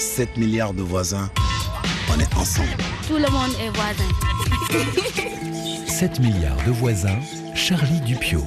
7 milliards de voisins, on est ensemble. Tout le monde est voisin. 7 milliards de voisins, Charlie Dupiot.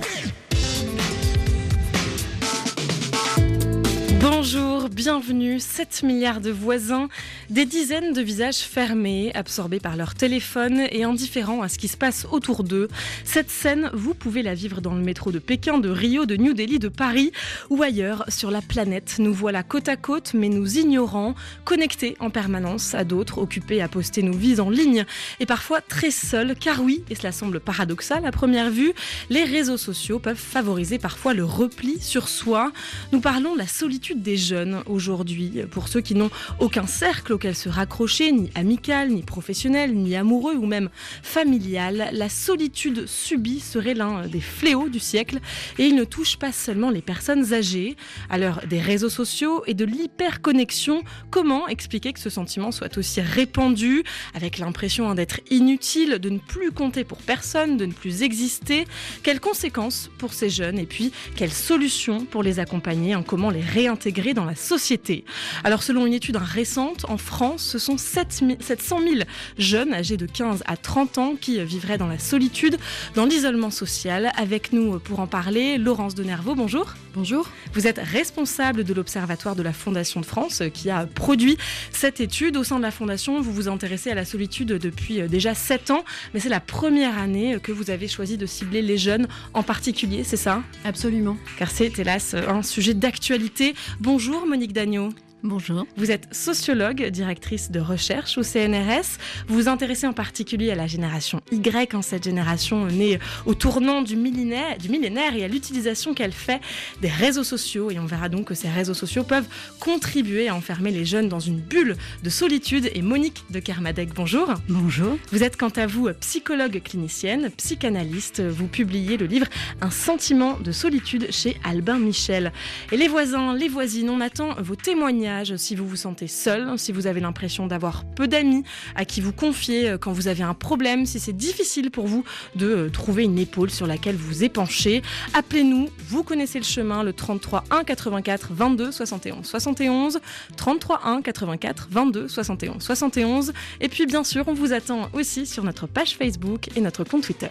Bonjour, bienvenue, 7 milliards de voisins, des dizaines de visages fermés, absorbés par leur téléphone et indifférents à ce qui se passe autour d'eux. Cette scène, vous pouvez la vivre dans le métro de Pékin, de Rio, de New Delhi, de Paris ou ailleurs sur la planète. Nous voilà côte à côte, mais nous ignorants, connectés en permanence à d'autres, occupés à poster nos vies en ligne et parfois très seuls, car oui, et cela semble paradoxal à première vue, les réseaux sociaux peuvent favoriser parfois le repli sur soi. Nous parlons de la solitude des jeunes aujourd'hui, pour ceux qui n'ont aucun cercle auquel se raccrocher, ni amical, ni professionnel, ni amoureux ou même familial. La solitude subie serait l'un des fléaux du siècle et il ne touche pas seulement les personnes âgées. À l'heure des réseaux sociaux et de l'hyperconnexion, comment expliquer que ce sentiment soit aussi répandu, avec l'impression d'être inutile, de ne plus compter pour personne, de ne plus exister? Quelles conséquences pour ces jeunes et puis quelles solutions pour les accompagner, comment les réintégrer dans la société? Alors selon une étude récente, en France, ce sont 700 000 jeunes âgés de 15 à 30 ans qui vivraient dans la solitude, dans l'isolement social. Avec nous pour en parler, Laurence de Nervaux, bonjour. Bonjour. Vous êtes responsable de l'Observatoire de la Fondation de France qui a produit cette étude. Au sein de la Fondation, vous vous intéressez à la solitude depuis déjà 7 ans, mais c'est la première année que vous avez choisi de cibler les jeunes en particulier, c'est ça? Absolument. Car c'est hélas un sujet d'actualité. Bonjour Monique Dagneau. Bonjour. Vous êtes sociologue, directrice de recherche au CNRS. Vous vous intéressez en particulier à la génération Y, cette génération née au tournant du millénaire et à l'utilisation qu'elle fait des réseaux sociaux. Et on verra donc que ces réseaux sociaux peuvent contribuer à enfermer les jeunes dans une bulle de solitude. Et Monique de Kermadec, bonjour. Bonjour. Vous êtes quant à vous psychologue clinicienne, psychanalyste. Vous publiez le livre Un sentiment de solitude chez Albin Michel. Et les voisins, les voisines, on attend vos témoignages. Si vous vous sentez seul, si vous avez l'impression d'avoir peu d'amis à qui vous confier quand vous avez un problème, si c'est difficile pour vous de trouver une épaule sur laquelle vous épancher, appelez-nous, vous connaissez le chemin, le 33 1 84 22 71 71, 33 1 84 22 71 71, et puis bien sûr on vous attend aussi sur notre page Facebook et notre compte Twitter.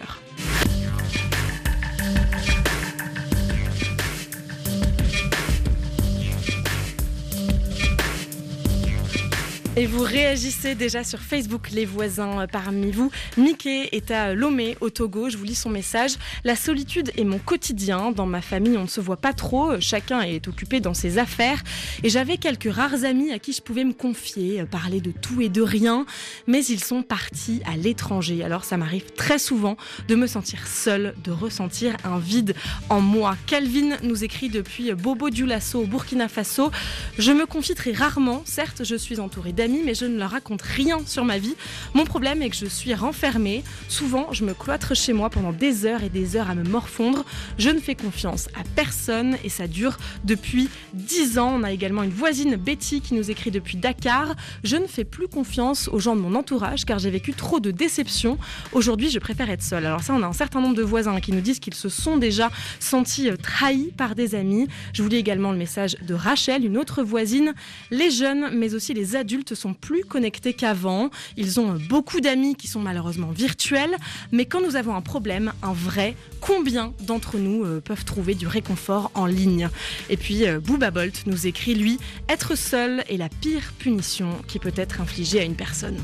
Et vous réagissez déjà sur Facebook, les voisins parmi vous. Mickey est à Lomé, au Togo. Je vous lis son message. La solitude est mon quotidien. Dans ma famille, on ne se voit pas trop. Chacun est occupé dans ses affaires. Et j'avais quelques rares amis à qui je pouvais me confier, parler de tout et de rien. Mais ils sont partis à l'étranger. Alors ça m'arrive très souvent de me sentir seule, de ressentir un vide en moi. Calvin nous écrit depuis Bobo Dioulasso au Burkina Faso. Je me confie très rarement. Certes, je suis entourée d'amis, mais je ne leur raconte rien sur ma vie. Mon problème est que je suis renfermée. Souvent, je me cloître chez moi pendant des heures et des heures à me morfondre. Je ne fais confiance à personne et ça dure depuis 10 ans. On a également une voisine, Betty, qui nous écrit depuis Dakar. Je ne fais plus confiance aux gens de mon entourage car j'ai vécu trop de déceptions. Aujourd'hui, je préfère être seule. Alors ça, on a un certain nombre de voisins qui nous disent qu'ils se sont déjà sentis trahis par des amis. Je vous lis également le message de Rachel, une autre voisine. Les jeunes, mais aussi les adultes sont plus connectés qu'avant. Ils ont beaucoup d'amis qui sont malheureusement virtuels. Mais quand nous avons un problème, un vrai, combien d'entre nous peuvent trouver du réconfort en ligne? Et puis Booba Bolt nous écrit, lui, être seul est la pire punition qui peut être infligée à une personne.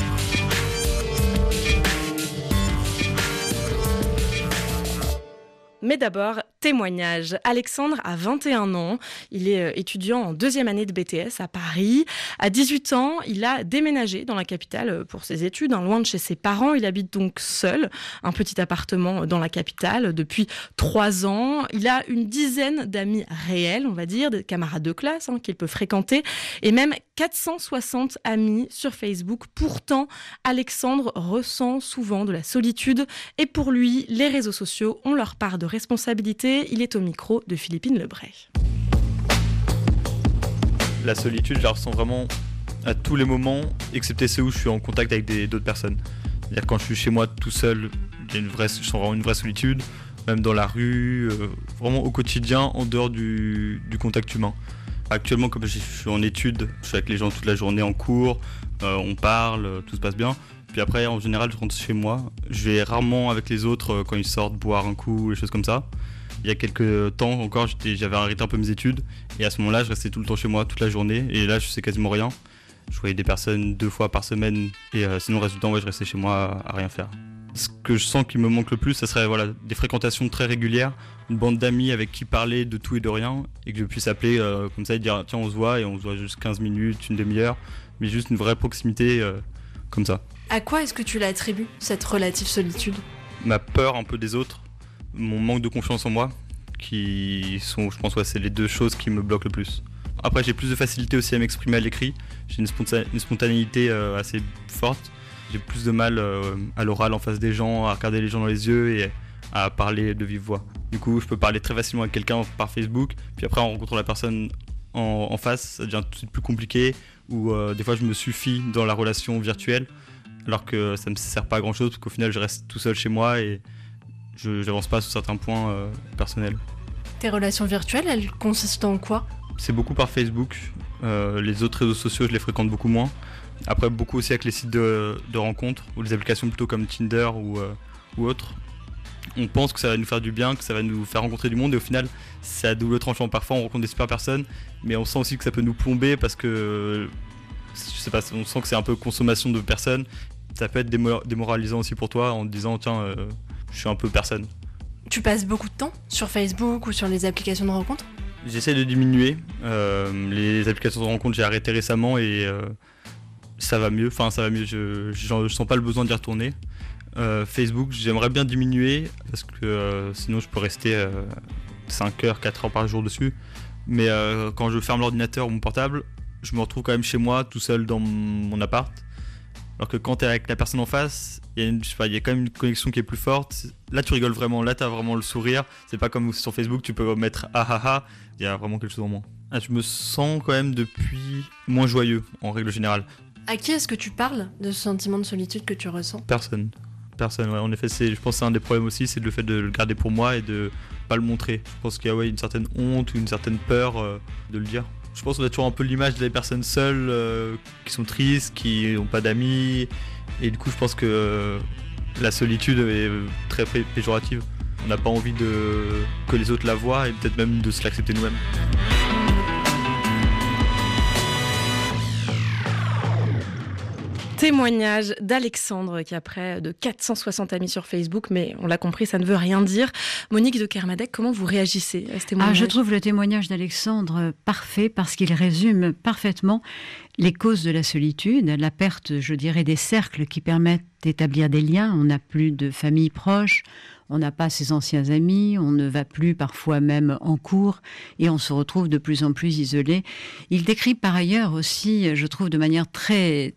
Mais d'abord, témoignage. Alexandre a 21 ans. Il est étudiant en 2e année de BTS à Paris. À 18 ans, il a déménagé dans la capitale pour ses études, loin de chez ses parents. Il habite donc seul, un petit appartement dans la capitale depuis 3 ans. Il a une dizaine d'amis réels, on va dire, des camarades de classe qu'il peut fréquenter, et même 460 amis sur Facebook. Pourtant, Alexandre ressent souvent de la solitude et pour lui, les réseaux sociaux ont leur part de responsabilité. Il est au micro de Philippine Lebray. La solitude, je la ressens vraiment à tous les moments, excepté ceux où je suis en contact avec d'autres personnes. C'est-à-dire quand je suis chez moi tout seul, je sens vraiment une vraie solitude, même dans la rue, vraiment au quotidien, en dehors du contact humain. Actuellement, comme je suis en études, je suis avec les gens toute la journée en cours, on parle, tout se passe bien. Puis après, en général, je rentre chez moi. Je vais rarement avec les autres quand ils sortent boire un coup, des choses comme ça. Il y a quelques temps encore, j'avais arrêté un peu mes études. Et à ce moment-là, je restais tout le temps chez moi, toute la journée. Et là, je sais quasiment rien. Je voyais des personnes 2 fois par semaine. Et sinon, le reste du temps, je restais chez moi à rien faire. Ce que je sens qui me manque le plus, ça serait des fréquentations très régulières. Une bande d'amis avec qui parler de tout et de rien. Et que je puisse appeler comme ça et dire tiens, on se voit. Et on se voit juste 15 minutes, une demi-heure. Mais juste une vraie proximité comme ça. À quoi est-ce que tu l'attribues, cette relative solitude ? Ma peur un peu des autres, mon manque de confiance en moi, qui sont, je pense, c'est les 2 choses qui me bloquent le plus. Après, j'ai plus de facilité aussi à m'exprimer à l'écrit. J'ai une spontanéité assez forte. J'ai plus de mal à l'oral en face des gens, à regarder les gens dans les yeux et à parler de vive voix. Du coup, je peux parler très facilement avec quelqu'un par Facebook, puis après, en rencontrant la personne en face, ça devient tout de suite plus compliqué, ou des fois, je me suffis dans la relation virtuelle, alors que ça ne me sert pas à grand chose, parce qu'au final, je reste tout seul chez moi et je n'avance pas sur certains points personnels. Tes relations virtuelles, elles consistent en quoi ? C'est beaucoup par Facebook. Les autres réseaux sociaux, je les fréquente beaucoup moins. Après, beaucoup aussi avec les sites de rencontres, ou les applications plutôt comme Tinder ou autres. On pense que ça va nous faire du bien, que ça va nous faire rencontrer du monde, et au final, c'est à double tranchant. Parfois, on rencontre des super personnes, mais on sent aussi que ça peut nous plomber parce que, je sais pas, on sent que c'est un peu consommation de personnes. Ça peut être démoralisant aussi pour toi en te disant tiens, je suis un peu personne. Tu passes beaucoup de temps sur Facebook ou sur les applications de rencontres ? J'essaie de diminuer. Les applications de rencontres, j'ai arrêté récemment et ça va mieux. Enfin, ça va mieux. Je sens pas le besoin d'y retourner. Facebook, j'aimerais bien diminuer parce que sinon je peux rester 5 heures, 4 heures par jour dessus. Mais quand je ferme l'ordinateur ou mon portable, je me retrouve quand même chez moi, tout seul dans mon appart. Alors que quand t'es avec la personne en face, il y a quand même une connexion qui est plus forte. Là, tu rigoles vraiment. Là, t'as vraiment le sourire. C'est pas comme sur Facebook, tu peux mettre ah ah ah. Il y a vraiment quelque chose en moins. Je me sens quand même depuis moins joyeux, en règle générale. À qui est-ce que tu parles de ce sentiment de solitude que tu ressens ? Personne, ouais. En effet, je pense que c'est un des problèmes aussi, c'est le fait de le garder pour moi et de pas le montrer. Je pense qu'il y a une certaine honte ou une certaine peur de le dire. Je pense qu'on a toujours un peu l'image des personnes seules qui sont tristes, qui n'ont pas d'amis. Et du coup, je pense que la solitude est très péjorative. On n'a pas envie que les autres la voient et peut-être même de se l'accepter nous-mêmes. Témoignage d'Alexandre qui a près de 460 amis sur Facebook, mais on l'a compris, ça ne veut rien dire. Monique de Kermadec, comment vous réagissez à ce témoignage ? Je trouve le témoignage d'Alexandre parfait parce qu'il résume parfaitement les causes de la solitude, la perte, je dirais, des cercles qui permettent d'établir des liens. On n'a plus de famille proche, on n'a pas ses anciens amis, on ne va plus parfois même en cours et on se retrouve de plus en plus isolé. Il décrit par ailleurs aussi, je trouve de manière très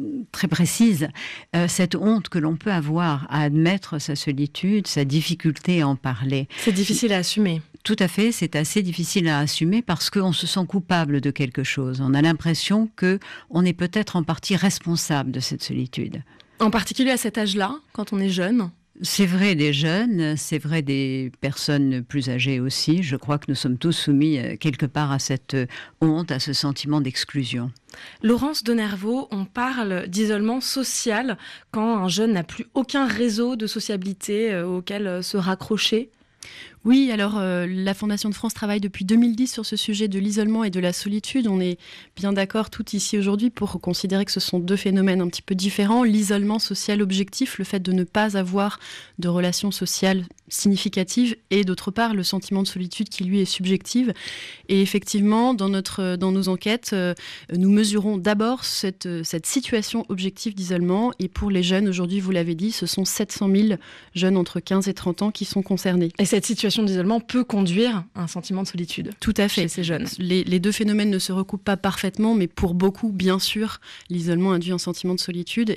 précise, cette honte que l'on peut avoir à admettre sa solitude, sa difficulté à en parler. C'est difficile à assumer. Tout à fait, c'est assez difficile à assumer parce qu'on se sent coupable de quelque chose. On a l'impression qu'on est peut-être en partie responsable de cette solitude. En particulier à cet âge-là, quand on est jeune ? C'est vrai des jeunes, c'est vrai des personnes plus âgées aussi. Je crois que nous sommes tous soumis quelque part à cette honte, à ce sentiment d'exclusion. Laurence Denervaux, on parle d'isolement social quand un jeune n'a plus aucun réseau de sociabilité auquel se raccrocher. Oui, alors la Fondation de France travaille depuis 2010 sur ce sujet de l'isolement et de la solitude. On est bien d'accord tout ici aujourd'hui pour considérer que ce sont 2 phénomènes un petit peu différents. L'isolement social objectif, le fait de ne pas avoir de relations sociales significatives, et d'autre part le sentiment de solitude qui lui est subjectif. Et effectivement, dans nos enquêtes, nous mesurons d'abord cette situation objective d'isolement. Et pour les jeunes, aujourd'hui, vous l'avez dit, ce sont 700 000 jeunes entre 15 et 30 ans qui sont concernés. Et cette situation d'isolement peut conduire à un sentiment de solitude. Tout à fait. Chez ces jeunes. Les 2 phénomènes ne se recoupent pas parfaitement, mais pour beaucoup, bien sûr, l'isolement induit un sentiment de solitude.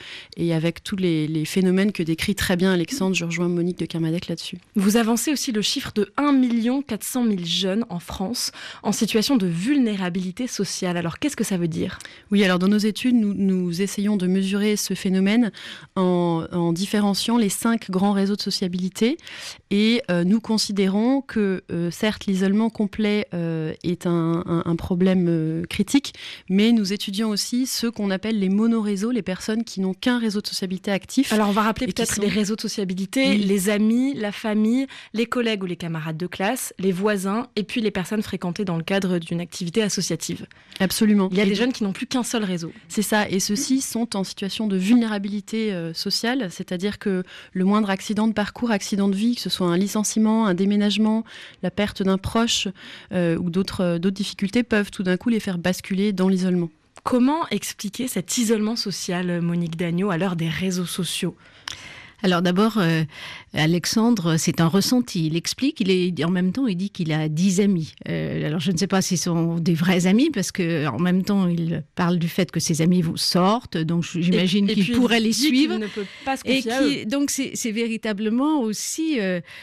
Et avec tous les phénomènes que décrit très bien Alexandre, je rejoins Monique de Kermadec là-dessus. Vous avancez aussi le chiffre de 1 400 000 jeunes en France en situation de vulnérabilité sociale. Alors, qu'est-ce que ça veut dire ? Oui, alors dans nos études, nous essayons de mesurer ce phénomène en différenciant les 5 grands réseaux de sociabilité. Et nous nous considérons que, certes, l'isolement complet est un problème critique, mais nous étudions aussi ceux qu'on appelle les monoréseaux, les personnes qui n'ont qu'un réseau de sociabilité actif. Alors, on va rappeler peut-être les réseaux de sociabilité, les amis, la famille, les collègues ou les camarades de classe, les voisins, et puis les personnes fréquentées dans le cadre d'une activité associative. Absolument. Il y a des jeunes qui n'ont plus qu'un seul réseau. C'est ça, et ceux-ci sont en situation de vulnérabilité sociale, c'est-à-dire que le moindre accident de parcours, accident de vie, que ce soit un licenciement, un déménagement, la perte d'un proche ou d'autres difficultés peuvent tout d'un coup les faire basculer dans l'isolement. Comment expliquer cet isolement social, Monique Dagneau, à l'heure des réseaux sociaux ? Alors d'abord, Alexandre, c'est un ressenti. Il explique, en même temps, il dit qu'il a 10 amis. Alors je ne sais pas si ce sont des vrais amis, parce qu'en même temps, il parle du fait que ses amis sortent, donc j'imagine qu'il pourrait les suivre. Il ne peut pas se confier à eux. Donc c'est véritablement aussi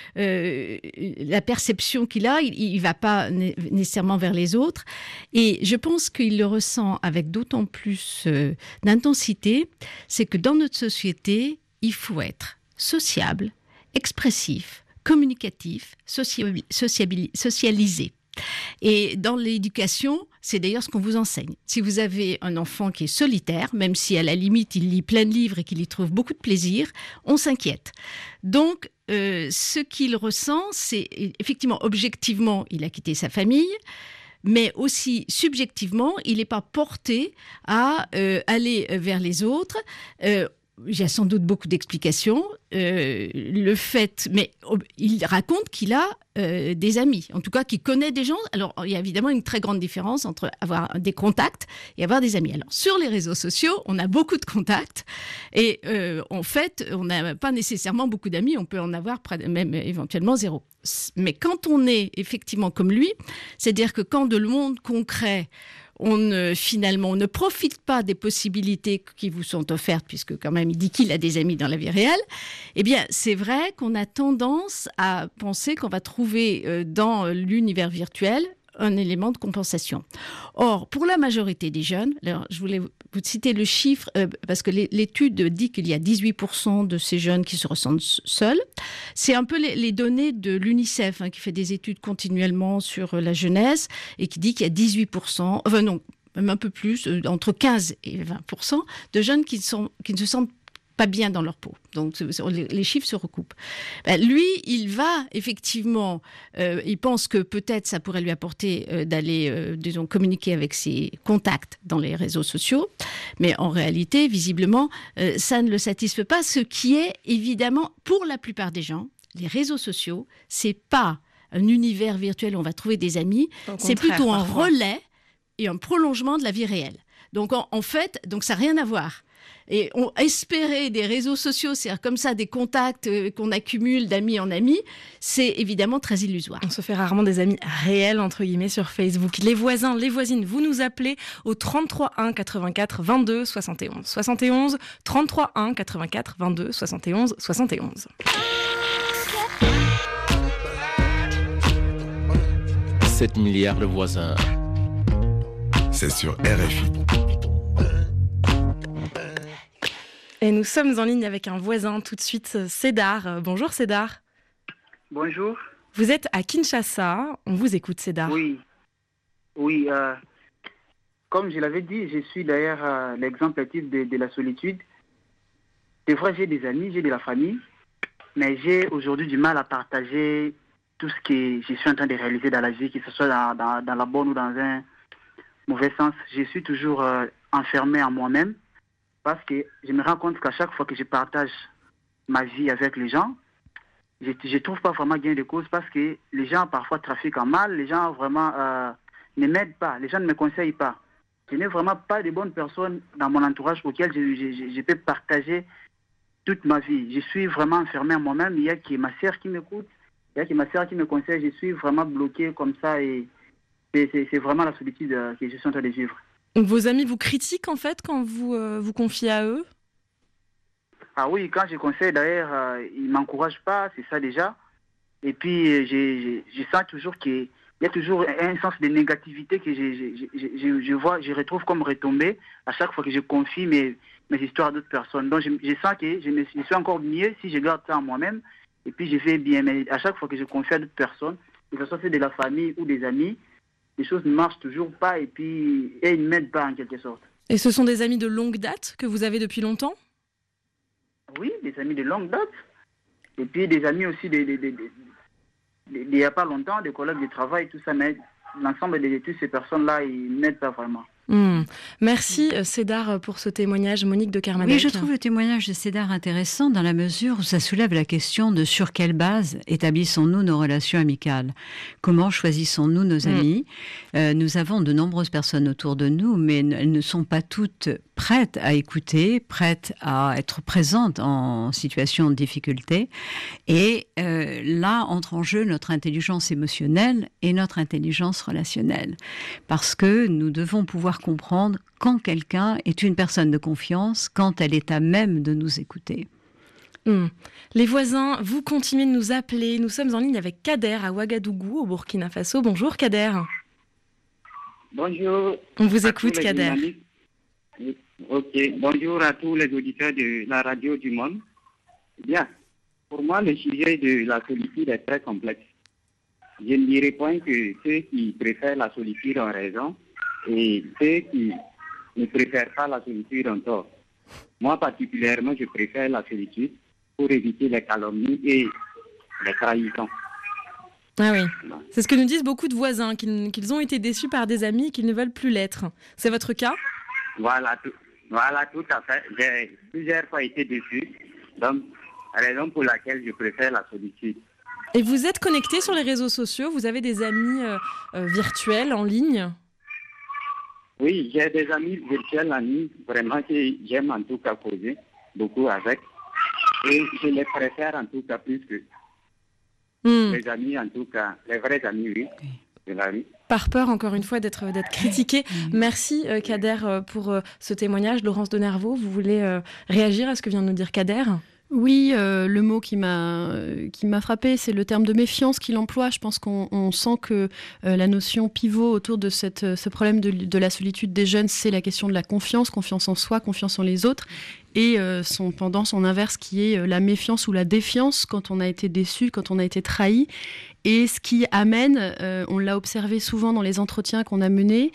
la perception qu'il a. Il ne va pas nécessairement vers les autres. Et je pense qu'il le ressent avec d'autant plus d'intensité, c'est que dans notre société, il faut être sociable, expressif, communicatif, socialisé. Et dans l'éducation, c'est d'ailleurs ce qu'on vous enseigne. Si vous avez un enfant qui est solitaire, même si à la limite il lit plein de livres et qu'il y trouve beaucoup de plaisir, on s'inquiète. Donc, ce qu'il ressent, c'est effectivement, objectivement, il a quitté sa famille, mais aussi subjectivement, il n'est pas porté à aller vers les autres. Il y a sans doute beaucoup d'explications. Le fait, mais il raconte qu'il a des amis, en tout cas qu'il connaît des gens. Alors, il y a évidemment une très grande différence entre avoir des contacts et avoir des amis. Alors, sur les réseaux sociaux, on a beaucoup de contacts et en fait, on n'a pas nécessairement beaucoup d'amis. On peut en avoir même éventuellement 0. Mais quand on est effectivement comme lui, c'est-à-dire que quand de le monde concret, finalement, on ne profite pas des possibilités qui vous sont offertes, puisque quand même il dit qu'il a des amis dans la vie réelle, eh bien c'est vrai qu'on a tendance à penser qu'on va trouver dans l'univers virtuel un élément de compensation. Or, pour la majorité des jeunes, alors je voulais vous citer le chiffre, parce que l'étude dit qu'il y a 18% de ces jeunes qui se ressentent seuls. C'est un peu les données de l'UNICEF, qui fait des études continuellement sur la jeunesse, et qui dit qu'il y a 18%, enfin non, même un peu plus, entre 15 et 20% de jeunes qui ne se sentent pas bien dans leur peau. Donc, les chiffres se recoupent. Lui, il va effectivement, il pense que peut-être ça pourrait lui apporter d'aller, disons, communiquer avec ses contacts dans les réseaux sociaux. Mais en réalité, visiblement, ça ne le satisfait pas. Ce qui est, évidemment, pour la plupart des gens, les réseaux sociaux, c'est pas un univers virtuel où on va trouver des amis. C'est plutôt un relais et un prolongement de la vie réelle. Donc, en fait, ça n'a rien à voir. Et espérer des réseaux sociaux, c'est-à-dire comme ça des contacts qu'on accumule d'amis en amis, c'est évidemment très illusoire. On se fait rarement des amis réels, entre guillemets, sur Facebook. Les voisins, les voisines, vous nous appelez au 33 1 84 22 71 71, 33 1 84 22 71 71. 7 milliards de voisins. C'est sur RFI. Et nous sommes en ligne avec un voisin tout de suite, Cédar. Bonjour Cédar. Bonjour. Vous êtes à Kinshasa, on vous écoute Cédar. Oui, comme je l'avais dit, je suis d'ailleurs l'exemple type de la solitude. Des fois j'ai des amis, j'ai de la famille, mais j'ai aujourd'hui du mal à partager tout ce que je suis en train de réaliser dans la vie, que ce soit dans la bonne ou dans un mauvais sens. Je suis toujours enfermé en moi-même. Parce que je me rends compte qu'à chaque fois que je partage ma vie avec les gens, je ne trouve pas vraiment gain de cause parce que les gens parfois trafiquent en mal, les gens vraiment ne m'aident pas, les gens ne me conseillent pas. Je n'ai vraiment pas de bonnes personnes dans mon entourage auxquelles je peux partager toute ma vie. Je suis vraiment enfermé en moi-même. Il y a que ma sœur qui m'écoute, il y a que ma sœur qui me conseille. Je suis vraiment bloqué comme ça et c'est vraiment la solitude que je suis en train de vivre. Vos amis vous critiquent en fait quand vous vous confiez à eux ? Ah oui, quand je conseille d'ailleurs, ils ne m'encouragent pas, c'est ça déjà. Et puis je sens toujours qu'il y a toujours un sens de négativité que je retrouve comme retombée à chaque fois que je confie mes histoires à d'autres personnes. Donc je sens que je suis encore mieux si je garde ça en moi-même et puis je fais bien. Mais à chaque fois que je confie à d'autres personnes, que ce soit de la famille ou des amis, les choses ne marchent toujours pas et ils ne m'aident pas en quelque sorte. Et ce sont des amis de longue date que vous avez depuis longtemps? Oui, des amis de longue date. Et puis des amis aussi il n'y a pas longtemps, des collègues de travail, tout ça, mais l'ensemble de toutes ces personnes-là, ils n'aident pas vraiment. Merci Cédar pour ce témoignage. Monique de Kermadec. Oui, je trouve le témoignage de Cédar intéressant dans la mesure où ça soulève la question de sur quelle base établissons-nous nos relations amicales. Comment choisissons-nous nos amis? Nous avons de nombreuses personnes autour de nous, mais elles ne sont pas toutes prêtes à écouter, prêtes à être présentes en situation de difficulté. Et là entre en jeu notre intelligence émotionnelle et notre intelligence relationnelle. Parce que nous devons pouvoir comprendre quand quelqu'un est une personne de confiance, quand elle est à même de nous écouter. Les voisins, vous continuez de nous appeler. Nous sommes en ligne avec Kader à Ouagadougou, au Burkina Faso. Bonjour Kader. Bonjour. On vous écoute Kader. Ok, bonjour à tous les auditeurs de la radio du monde. Bien, pour moi le sujet de la solitude est très complexe. Je ne dirais point que ceux qui préfèrent la solitude ont raison et ceux qui ne préfèrent pas la solitude ont tort. Moi particulièrement, je préfère la solitude pour éviter les calomnies et les trahisons. Ah oui, c'est ce que nous disent beaucoup de voisins, qu'ils ont été déçus par des amis et qu'ils ne veulent plus l'être. C'est votre cas? Voilà, tout à fait. J'ai plusieurs fois été déçu, donc raison pour laquelle je préfère la solitude. Et vous êtes connecté sur les réseaux sociaux? Vous avez des amis virtuels en ligne? Oui, j'ai des amis virtuels en ligne, vraiment que j'aime en tout cas causer beaucoup avec. Et je les préfère en tout cas plus que les amis, en tout cas, les vrais amis, oui, de la vie. Par peur, encore une fois, d'être critiqué. Merci Kader pour ce témoignage. Laurence de Nervaux, vous voulez réagir à ce que vient de nous dire Kader? Oui, le mot qui m'a frappé, c'est le terme de méfiance qu'il emploie. Je pense qu'on sent que la notion pivot autour de ce problème de la solitude des jeunes, c'est la question de la confiance en soi, confiance en les autres. Et son pendant, son inverse, qui est la méfiance ou la défiance quand on a été déçu, quand on a été trahi. Et ce qui amène, on l'a observé souvent dans les entretiens qu'on a menés,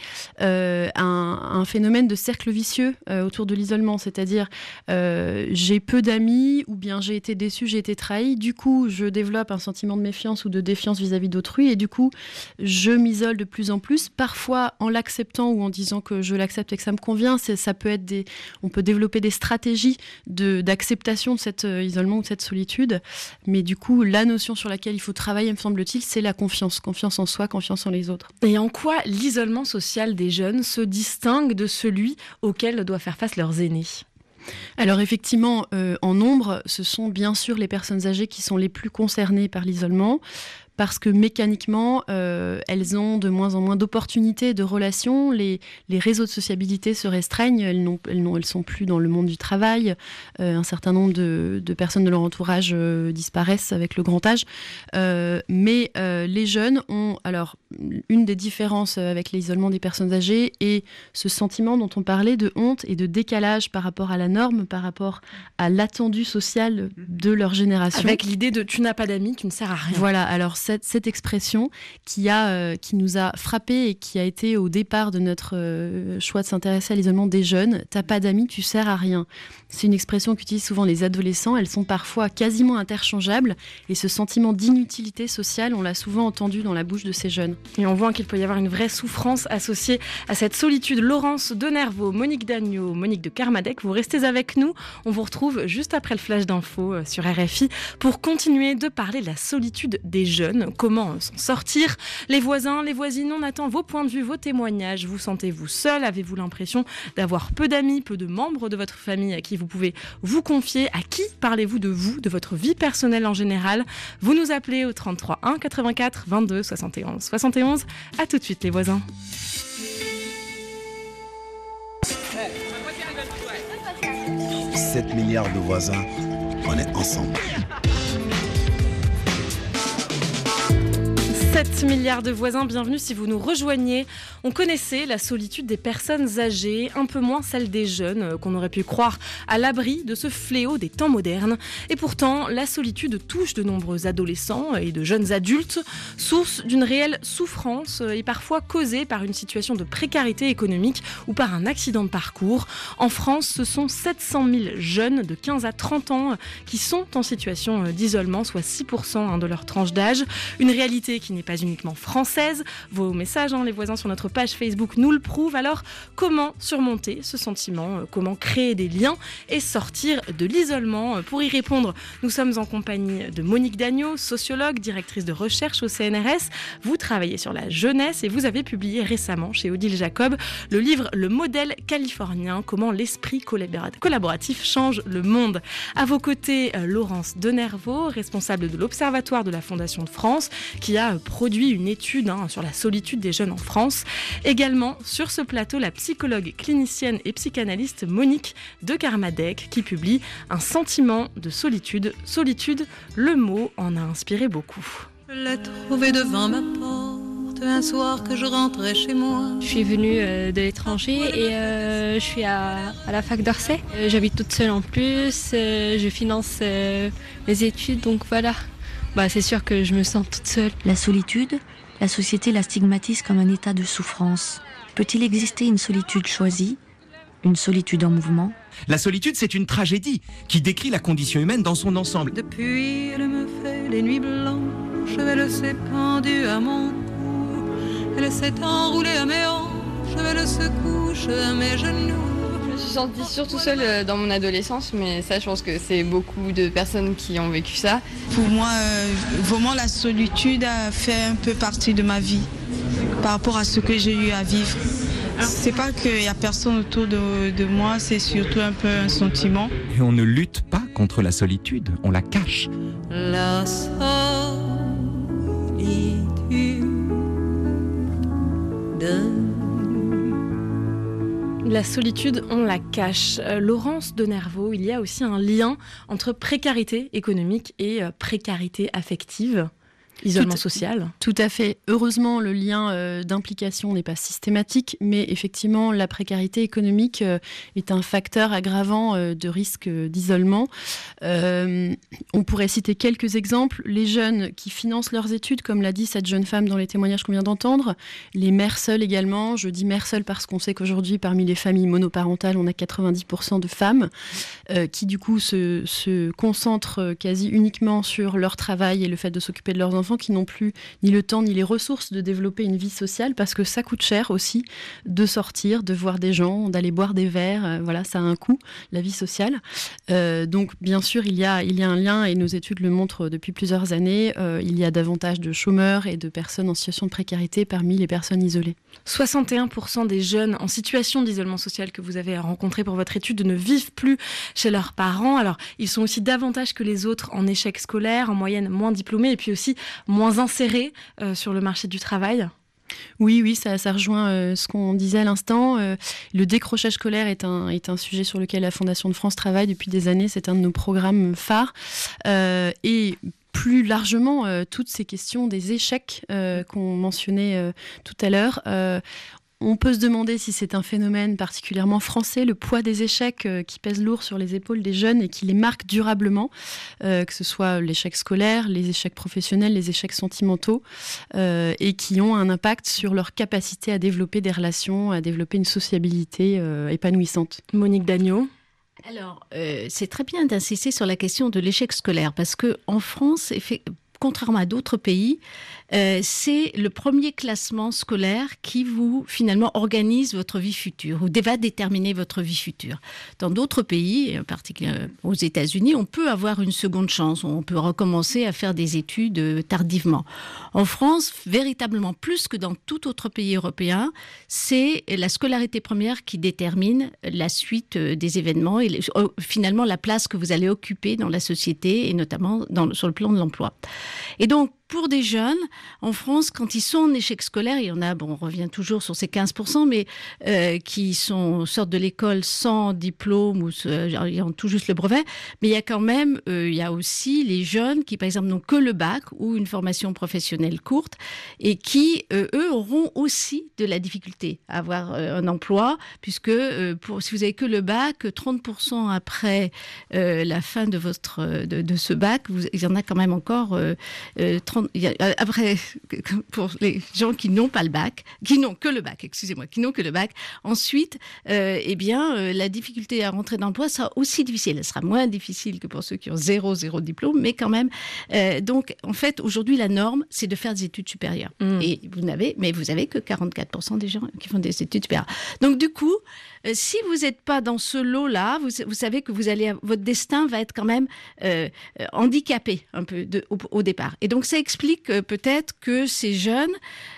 un phénomène de cercle vicieux autour de l'isolement. C'est-à-dire, j'ai peu d'amis, ou bien j'ai été déçu, j'ai été trahi. Du coup, je développe un sentiment de méfiance ou de défiance vis-à-vis d'autrui. Et du coup, je m'isole de plus en plus, parfois en l'acceptant ou en disant que je l'accepte et que ça me convient. Ça peut être on peut développer des stratégies d'acceptation de cet isolement ou de cette solitude. Mais du coup, la notion sur laquelle il faut travailler, me semble-t-il, c'est la confiance en soi, confiance en les autres. Et en quoi l'isolement social des jeunes se distingue de celui auquel doivent faire face leurs aînés? Alors effectivement, en nombre, ce sont bien sûr les personnes âgées qui sont les plus concernées par l'isolement, parce que mécaniquement, elles ont de moins en moins d'opportunités de relations, les réseaux de sociabilité se restreignent, elles sont plus dans le monde du travail, un certain nombre de personnes de leur entourage disparaissent avec le grand âge, mais les jeunes ont, alors une des différences avec l'isolement des personnes âgées est ce sentiment dont on parlait de honte et de décalage par rapport à la norme, par rapport à l'attendu social de leur génération. Avec l'idée de « tu n'as pas d'amis, tu ne sers à rien ». Voilà, alors cette expression qui nous a frappé et qui a été au départ de notre choix de s'intéresser à l'isolement des jeunes. T'as pas d'amis, tu sers à rien. C'est une expression qu'utilisent souvent les adolescents. Elles sont parfois quasiment interchangeables. Et ce sentiment d'inutilité sociale, on l'a souvent entendu dans la bouche de ces jeunes. Et on voit qu'il peut y avoir une vraie souffrance associée à cette solitude. Laurence de Nervaux, Monique Dagneau, Monique de Kermadec, vous restez avec nous. On vous retrouve juste après le flash d'info sur RFI pour continuer de parler de la solitude des jeunes. Comment s'en sortir? Les voisins, les voisines, on attend vos points de vue, vos témoignages. Vous sentez-vous seul? Avez-vous l'impression d'avoir peu d'amis, peu de membres de votre famille à qui vous pouvez vous confier? À qui parlez-vous de vous, de votre vie personnelle en général? Vous nous appelez au 33 1 84 22 71 71. À tout de suite les voisins. « 7 milliards de voisins, on est ensemble. » 7 milliards de voisins, bienvenue si vous nous rejoignez. On connaissait la solitude des personnes âgées, un peu moins celle des jeunes, qu'on aurait pu croire à l'abri de ce fléau des temps modernes. Et pourtant, la solitude touche de nombreux adolescents et de jeunes adultes, source d'une réelle souffrance et parfois causée par une situation de précarité économique ou par un accident de parcours. En France, ce sont 700 000 jeunes de 15 à 30 ans qui sont en situation d'isolement, soit 6% de leur tranche d'âge. Une réalité qui n'est pas uniquement française. Vos messages, les voisins, sur notre page Facebook nous le prouvent. Alors, comment surmonter ce sentiment ? Comment créer des liens et sortir de l'isolement ? Pour y répondre, nous sommes en compagnie de Monique Dagneau, sociologue, directrice de recherche au CNRS. Vous travaillez sur la jeunesse et vous avez publié récemment chez Odile Jacob le livre « Le modèle californien, comment l'esprit collaboratif change le monde ». À vos côtés, Laurence Denervaux, responsable de l'Observatoire de la Fondation de France, qui a produit une étude sur la solitude des jeunes en France. Également sur ce plateau, la psychologue clinicienne et psychanalyste Monique de Carmadec, qui publie Un sentiment de solitude. Solitude, le mot en a inspiré beaucoup. Je l'ai trouvé devant ma porte un soir que je rentrais chez moi. Je suis venue de l'étranger et je suis à la fac d'Orsay. J'habite toute seule en plus, je finance mes études, donc voilà. C'est sûr que je me sens toute seule. La solitude, la société la stigmatise comme un état de souffrance. Peut-il exister une solitude choisie, une solitude en mouvement ? La solitude, c'est une tragédie qui décrit la condition humaine dans son ensemble. Depuis, elle me fait des nuits blanches, elle s'est pendue à mon cou, elle s'est enroulée à mes hanches, elle se couche à mes genoux. Je me suis sentie surtout seule dans mon adolescence, mais ça, je pense que c'est beaucoup de personnes qui ont vécu ça. Pour moi, vraiment, la solitude a fait un peu partie de ma vie par rapport à ce que j'ai eu à vivre. C'est pas qu'il y a personne autour de moi, c'est surtout un peu un sentiment. Et on ne lutte pas contre la solitude, on la cache. La solitude. La solitude, on la cache. Laurence Denervaux, il y a aussi un lien entre précarité économique et précarité affective. Isolement social. Tout à fait. Heureusement, le lien d'implication n'est pas systématique, mais effectivement, la précarité économique est un facteur aggravant de risque d'isolement. On pourrait citer quelques exemples. Les jeunes qui financent leurs études, comme l'a dit cette jeune femme dans les témoignages qu'on vient d'entendre. Les mères seules également. Je dis mères seules parce qu'on sait qu'aujourd'hui, parmi les familles monoparentales, on a 90% de femmes qui, du coup, se concentrent quasi uniquement sur leur travail et le fait de s'occuper de leurs enfants, qui n'ont plus ni le temps ni les ressources de développer une vie sociale, parce que ça coûte cher aussi de sortir, de voir des gens, d'aller boire des verres, voilà, ça a un coût, la vie sociale. Donc bien sûr, il y a un lien, et nos études le montrent depuis plusieurs années, il y a davantage de chômeurs et de personnes en situation de précarité parmi les personnes isolées. 61% des jeunes en situation d'isolement social que vous avez rencontrés pour votre étude ne vivent plus chez leurs parents. Alors, ils sont aussi davantage que les autres en échec scolaire, en moyenne moins diplômés, et puis aussi moins insérés sur le marché du travail. Oui, ça rejoint ce qu'on disait à l'instant. Le décrochage scolaire est un sujet sur lequel la Fondation de France travaille depuis des années. C'est un de nos programmes phares. Et plus largement, toutes ces questions des échecs qu'on mentionnait tout à l'heure, on peut se demander si c'est un phénomène particulièrement français, le poids des échecs qui pèse lourd sur les épaules des jeunes et qui les marque durablement, que ce soit l'échec scolaire, les échecs professionnels, les échecs sentimentaux, et qui ont un impact sur leur capacité à développer des relations, à développer une sociabilité épanouissante. Monique Dagneau. Alors, c'est très bien d'insister sur la question de l'échec scolaire, parce qu'en France, contrairement à d'autres pays, c'est le premier classement scolaire qui vous, finalement, organise votre vie future, ou va déterminer votre vie future. Dans d'autres pays, en particulier aux États-Unis, on peut avoir une seconde chance, on peut recommencer à faire des études tardivement. En France, véritablement, plus que dans tout autre pays européen, c'est la scolarité première qui détermine la suite des événements et finalement la place que vous allez occuper dans la société, et notamment sur le plan de l'emploi. Et donc, pour des jeunes, en France, quand ils sont en échec scolaire, il y en a, on revient toujours sur ces 15%, mais qui sortent de l'école sans diplôme ou ayant tout juste le brevet. Mais il y a quand même, il y a aussi les jeunes qui, par exemple, n'ont que le bac ou une formation professionnelle courte et qui, eux, auront aussi de la difficulté à avoir un emploi, puisque si vous avez que le bac, 30% après la fin de ce bac, il y en a quand même encore 30. Après, pour les gens qui n'ont pas le bac, qui n'ont que le bac, ensuite, la difficulté à rentrer dans l'emploi sera aussi difficile. Elle sera moins difficile que pour ceux qui ont zéro diplôme, mais quand même. Donc, en fait, aujourd'hui, la norme, c'est de faire des études supérieures. Et vous avez que 44% des gens qui font des études supérieures. Donc, du coup, si vous n'êtes pas dans ce lot-là, vous savez que votre destin va être quand même handicapé un peu au départ. Et donc, ça explique peut-être que ces jeunes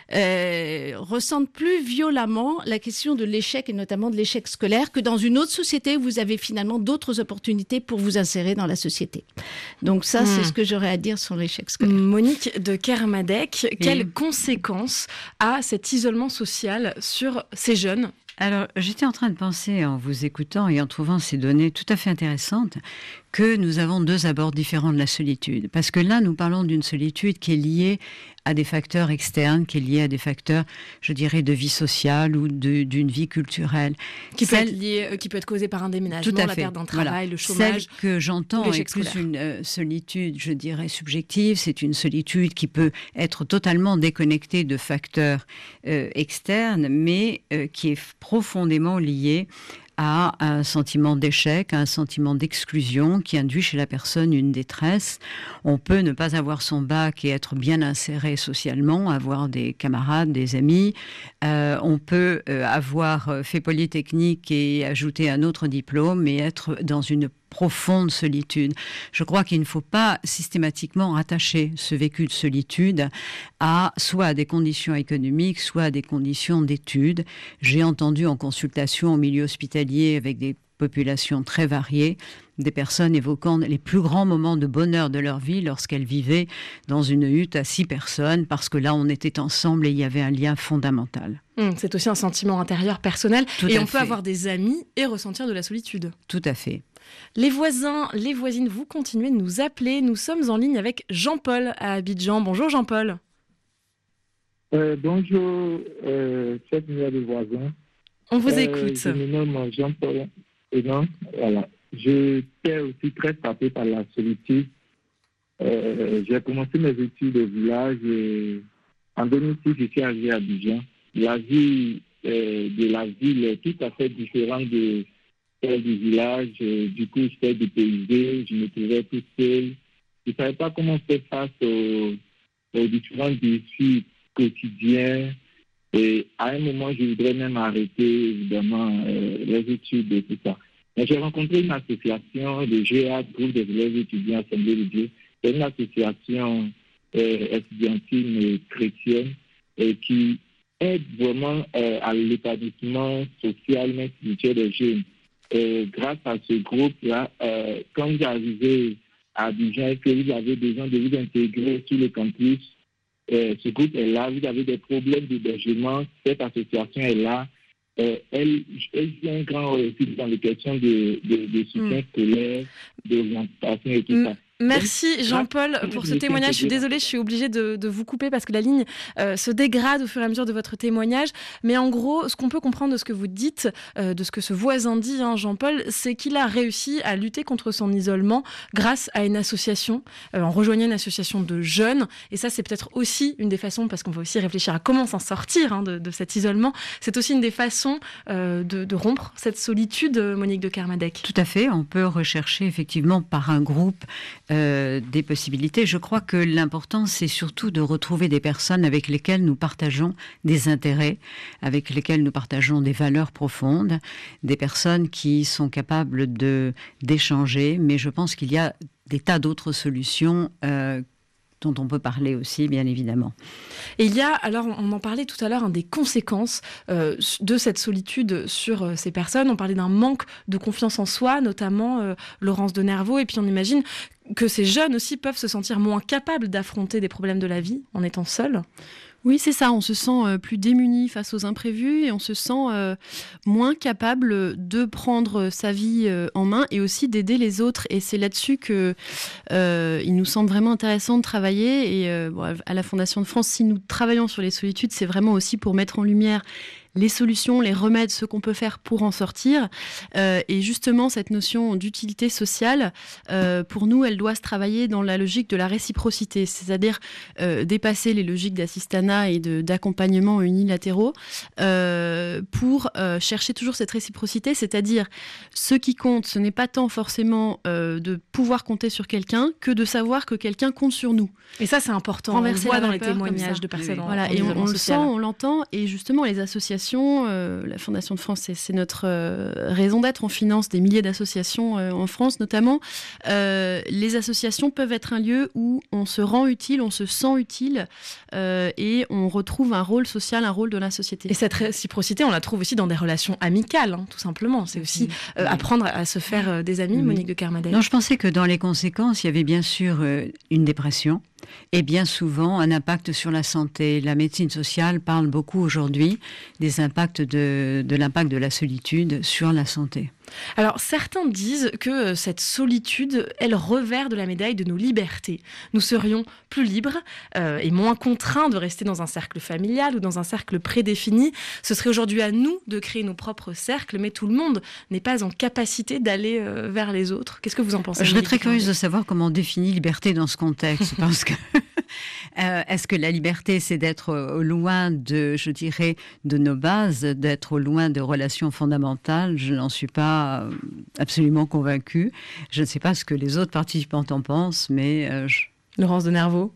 ressentent plus violemment la question de l'échec, et notamment de l'échec scolaire, que dans une autre société où vous avez finalement d'autres opportunités pour vous insérer dans la société. Donc ça, c'est ce que j'aurais à dire sur l'échec scolaire. Monique de Kermadec, quelles conséquences a cet isolement social sur ces jeunes ? Alors, j'étais en train de penser, en vous écoutant et en trouvant ces données tout à fait intéressantes, que nous avons deux abords différents de la solitude. Parce que là, nous parlons d'une solitude qui est liée à des facteurs externes, qui est liée à des facteurs, je dirais, de vie sociale ou d'une vie culturelle. Qui peut être causée par un déménagement, la perte d'un travail, le chômage. Celle que j'entends est plus une solitude, je dirais, subjective. C'est une solitude qui peut être totalement déconnectée de facteurs externes, mais qui est profondément liée à un sentiment d'échec, à un sentiment d'exclusion qui induit chez la personne une détresse. On peut ne pas avoir son bac et être bien inséré socialement, avoir des camarades, des amis. On peut avoir fait Polytechnique et ajouter un autre diplôme et être dans une profonde solitude. Je crois qu'il ne faut pas systématiquement rattacher ce vécu de solitude soit à des conditions économiques, soit à des conditions d'études. J'ai entendu en consultation au milieu hospitalier avec des populations très variées, des personnes évoquant les plus grands moments de bonheur de leur vie lorsqu'elles vivaient dans une hutte à 6 personnes, parce que là, on était ensemble et il y avait un lien fondamental. C'est aussi un sentiment intérieur personnel. Et on peut avoir des amis et ressentir de la solitude. Tout à fait. Les voisins, les voisines, vous continuez de nous appeler. Nous sommes en ligne avec Jean-Paul à Abidjan. Bonjour Jean-Paul. Bonjour, 7 milliards de voisins. On vous écoute. Je me nomme Jean-Paul. Et non, voilà. J'étais aussi très frappé par la solitude. J'ai commencé mes études au village et en 2006, je suis arrivé à Abidjan. La vie de la ville est tout à fait différente de celle du village. Du coup, j'étais dépaysé, je me trouvais tout seul. Je ne savais pas comment faire face aux différents défis quotidiens. Et à un moment, je voudrais même arrêter, évidemment, les études et tout ça. Mais j'ai rencontré une association de GEA, groupe des élèves étudiants Assemblée de Dieu. C'est une association estudiantine chrétienne qui aide vraiment à l'établissement social et spirituel des jeunes. Grâce à ce groupe-là, quand vous arrivez à Abidjan et que vous avez besoin de vous intégrer sur le campus, ce groupe est là. Vous avez des problèmes d'hébergement, cette association est là. Elle joue un grand rôle aussi dans les questions de soutien scolaire, d'orientation et tout ça. Merci Jean-Paul pour ce témoignage. Je suis désolée, je suis obligée de vous couper parce que la ligne se dégrade au fur et à mesure de votre témoignage. Mais en gros, ce qu'on peut comprendre de ce que vous dites, de ce que ce voisin dit, Jean-Paul, c'est qu'il a réussi à lutter contre son isolement grâce à une association, en rejoignant une association de jeunes. Et ça, c'est peut-être aussi une des façons, parce qu'on va aussi réfléchir à comment s'en sortir de cet isolement. C'est aussi une des façons de rompre cette solitude, Monique de Kermadec. Tout à fait. On peut rechercher effectivement par un groupe des possibilités. Je crois que l'important, c'est surtout de retrouver des personnes avec lesquelles nous partageons des intérêts, avec lesquelles nous partageons des valeurs profondes, des personnes qui sont capables d'échanger, mais je pense qu'il y a des tas d'autres solutions dont on peut parler aussi, bien évidemment. Et il y a, alors on en parlait tout à l'heure, des conséquences de cette solitude sur ces personnes. On parlait d'un manque de confiance en soi, notamment Laurence de Nervaux, et puis on imagine que ces jeunes aussi peuvent se sentir moins capables d'affronter des problèmes de la vie en étant seuls. Oui, c'est ça. On se sent plus démuni face aux imprévus et on se sent moins capable de prendre sa vie en main et aussi d'aider les autres. Et c'est là-dessus que il nous semble vraiment intéressant de travailler. Et à la Fondation de France, si nous travaillons sur les solitudes, c'est vraiment aussi pour mettre en lumière les solutions, les remèdes, ce qu'on peut faire pour en sortir. Et justement, cette notion d'utilité sociale, pour nous, elle doit se travailler dans la logique de la réciprocité, c'est-à-dire dépasser les logiques d'assistanat et d'accompagnement unilatéraux pour chercher toujours cette réciprocité, c'est-à-dire ce qui compte, ce n'est pas tant forcément de pouvoir compter sur quelqu'un que de savoir que quelqu'un compte sur nous. Et ça, c'est important. On le voit dans les témoignages de personnes. Voilà, et on le sent, on l'entend, et justement, les associations, la Fondation de France, c'est notre raison d'être. On finance des milliers d'associations en France, notamment. Les associations peuvent être un lieu où on se rend utile, on se sent utile, et on retrouve un rôle social, un rôle de la société. Et cette réciprocité, on la trouve aussi dans des relations amicales, tout simplement. C'est aussi apprendre à se faire des amis, Monique de Kermadec. Non, je pensais que dans les conséquences, il y avait bien sûr une dépression. Et bien souvent, un impact sur la santé. La médecine sociale parle beaucoup aujourd'hui des impacts de l'impact de la solitude sur la santé. Alors, certains disent que cette solitude est le revers de la médaille de nos libertés. Nous serions plus libres et moins contraints de rester dans un cercle familial ou dans un cercle prédéfini. Ce serait aujourd'hui à nous de créer nos propres cercles, mais tout le monde n'est pas en capacité d'aller vers les autres. Qu'est-ce que vous en pensez ? Je serais très curieuse de savoir comment on définit liberté dans ce contexte, parce que est-ce que la liberté, c'est d'être loin de, je dirais, de nos bases, d'être loin de relations fondamentales ? Je n'en suis pas absolument convaincue. Je ne sais pas ce que les autres participants en pensent, mais... Laurence de Nervaux.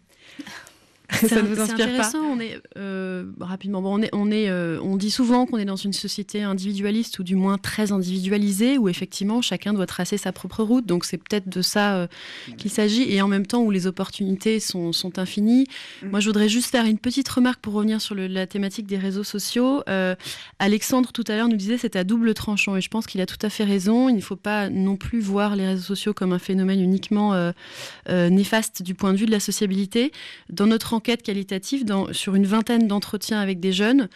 Ça ne vous inspire pas ? C'est intéressant. On est rapidement. Bon, on dit souvent qu'on est dans une société individualiste ou du moins très individualisée, où effectivement chacun doit tracer sa propre route. Donc c'est peut-être de ça qu'il s'agit, et en même temps où les opportunités sont infinies. Moi, je voudrais juste faire une petite remarque pour revenir sur la thématique des réseaux sociaux. Alexandre tout à l'heure nous disait que c'est à double tranchant, et je pense qu'il a tout à fait raison. Il ne faut pas non plus voir les réseaux sociaux comme un phénomène uniquement néfaste du point de vue de la sociabilité. Dans notre enquête qualitative, sur une vingtaine d'entretiens avec des jeunes,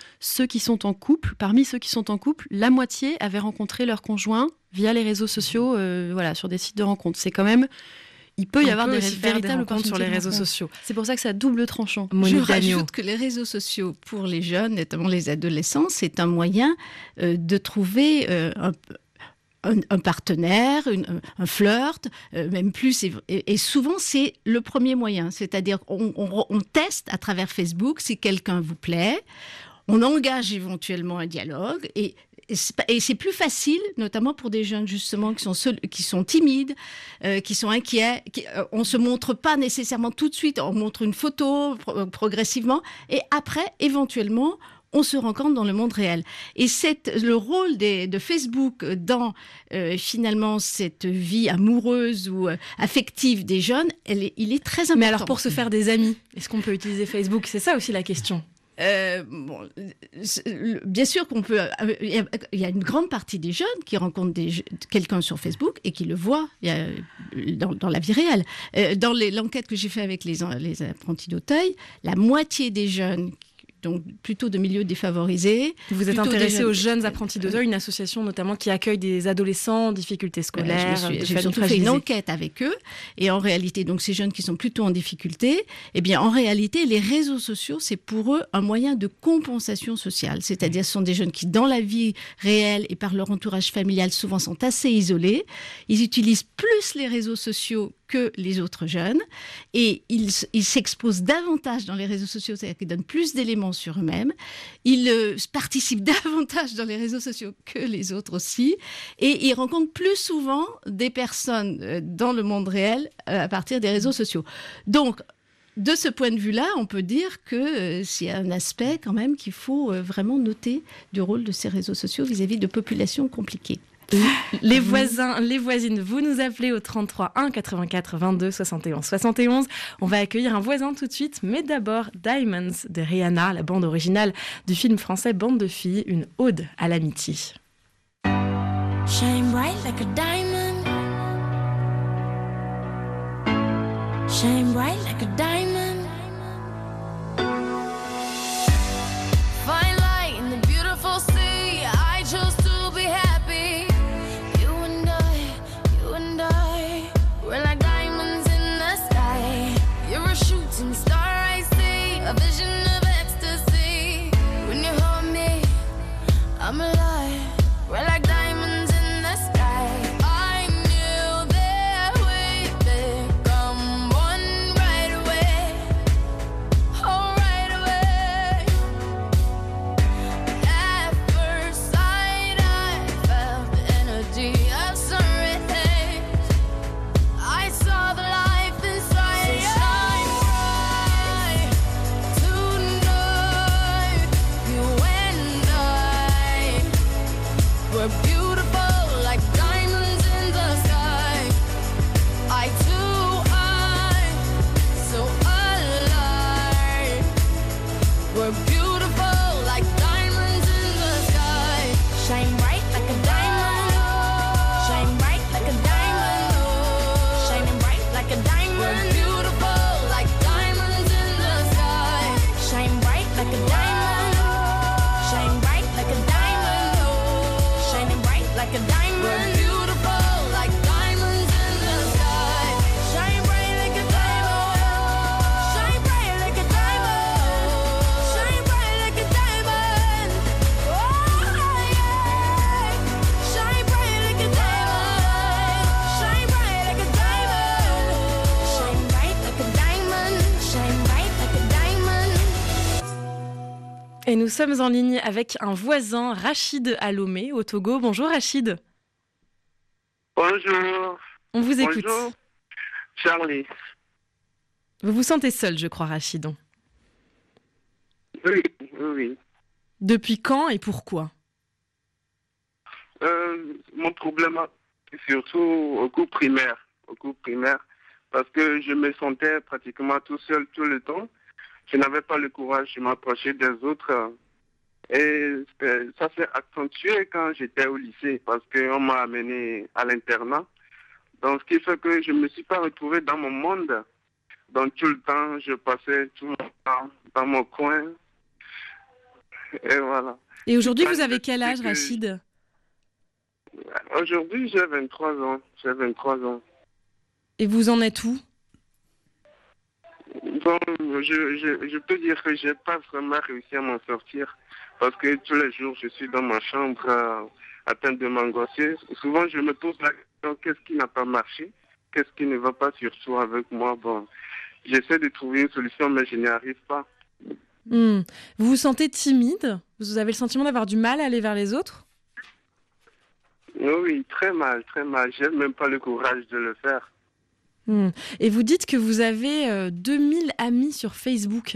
parmi ceux qui sont en couple, la moitié avaient rencontré leur conjoint via les réseaux sociaux, sur des sites de rencontres. C'est quand même... Il peut y avoir des véritables rencontres sur les réseaux sociaux. C'est pour ça que c'est à double tranchant. Je rajoute que les réseaux sociaux, pour les jeunes, notamment les adolescents, c'est un moyen de trouver... un partenaire, un flirt, même plus, et souvent c'est le premier moyen, c'est-à-dire on teste à travers Facebook si quelqu'un vous plaît, on engage éventuellement un dialogue, et c'est plus facile, notamment pour des jeunes justement qui sont timides, qui sont inquiets, on ne se montre pas nécessairement tout de suite, on montre une photo progressivement, et après, éventuellement, on se rencontre dans le monde réel. Et le rôle de Facebook dans finalement cette vie amoureuse ou affective des jeunes, il est très important. Mais alors pour se faire des amis, est-ce qu'on peut utiliser Facebook ? C'est ça aussi la question. Bien sûr qu'on peut. Il y a une grande partie des jeunes qui rencontrent quelqu'un sur Facebook et qui le voient dans la vie réelle. Dans l'enquête que j'ai faite avec les apprentis d'Auteuil, la moitié des jeunes, donc plutôt de milieux défavorisés. Vous êtes intéressé aux jeunes apprentis d'Auteuil, une association notamment qui accueille des adolescents en difficulté scolaire. J'ai surtout fait une enquête avec eux, et en réalité, donc ces jeunes qui sont plutôt en difficulté, eh bien en réalité, les réseaux sociaux, c'est pour eux un moyen de compensation sociale. C'est-à-dire, ce sont des jeunes qui, dans la vie réelle et par leur entourage familial, souvent sont assez isolés. Ils utilisent plus les réseaux sociaux que les autres jeunes, et ils s'exposent davantage dans les réseaux sociaux, c'est-à-dire qu'ils donnent plus d'éléments sur eux-mêmes, ils participent davantage dans les réseaux sociaux que les autres aussi, et ils rencontrent plus souvent des personnes dans le monde réel à partir des réseaux sociaux. Donc, de ce point de vue-là, on peut dire que c'est un aspect quand même qu'il faut vraiment noter du rôle de ces réseaux sociaux vis-à-vis de populations compliquées. Les voisins, les voisines, vous nous appelez au 33 1 84 22 71 71. On va accueillir un voisin tout de suite, mais d'abord Diamonds de Rihanna, la bande originale du film français Bande de filles, une ode à l'amitié. Shine bright like a diamond. Shine bright like a diamond. Fine light in the beautiful sea. I chose to be happy. You and I, we're like diamonds in the sky. You're a shooting star, I see, a vision of ecstasy. When you hold me, I'm alive. We're like diamonds in the sky. I knew that we'd become one right away. Oh, right away. At first sight, I felt the energy of sun rays. I saw the life inside you. Shine bright tonight. You and I were beautiful like diamonds in the sky. I too, I'm so alive. We're beautiful like diamonds in the sky. Shine bright like a diamond. Shine bright like a diamond. Shining bright like a diamond. We're beautiful like diamonds in the sky. Shine bright like a diamond. Shine bright like a diamond. Shining bright like a diamond. We're beautiful like diamonds in the sky. Shine bright like a diamond. Shine bright like a diamond. Shine bright like a diamond. Oh yeah. Shine bright like a diamond. Shine bright like a diamond. Shine bright like a diamond. Shine bright like a diamond. Et nous sommes en ligne avec un voisin, Rachid à Lomé, au Togo. Bonjour Rachid. Bonjour. On vous écoute. Bonjour, Charlie. Vous vous sentez seul, je crois, Rachid. Oui, oui, oui. Depuis quand et pourquoi? Mon problème, c'est surtout au cours primaire. Parce que je me sentais pratiquement tout seul tout le temps. Je n'avais pas le courage de m'approcher des autres. Et ça s'est accentué quand j'étais au lycée parce qu'on m'a amené à l'internat. Donc, ce qui fait que je ne me suis pas retrouvé dans mon monde. Donc, tout le temps, je passais tout mon temps dans mon coin. Et voilà. Et aujourd'hui, vous avez quel âge, Rachid? Aujourd'hui, j'ai 23 ans. Et vous en êtes où? Bon, je peux dire que je n'ai pas vraiment réussi à m'en sortir. Parce que tous les jours, je suis dans ma chambre atteinte de m'angoisser. Souvent, je me pose la question, qu'est-ce qui n'a pas marché? Qu'est-ce qui ne va pas surtout avec moi? Bon, j'essaie de trouver une solution, mais je n'y arrive pas. Vous vous sentez timide? Vous avez le sentiment d'avoir du mal à aller vers les autres? Oui, très mal, très mal. Je n'ai même pas le courage de le faire. Et vous dites que vous avez 2000 amis sur Facebook.